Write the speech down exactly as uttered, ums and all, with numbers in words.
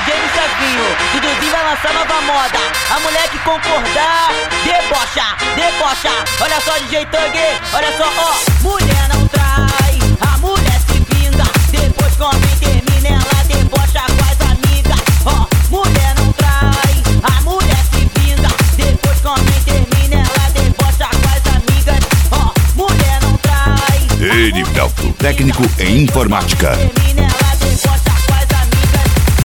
D J Chavinho, Duduzinho vai lançar nova moda. A mulher que concordar, debocha, debocha. Olha só, D J Thug, olha só, ó. Mulher não trai, a mulher se vinga. Depois come e termina, ela debocha com as amigas. Ó, mulher não trai, a mulher se vinga. Depois come e termina, ela debocha com as amigas. Ó, mulher não trai. Erivelto, técnico em informática.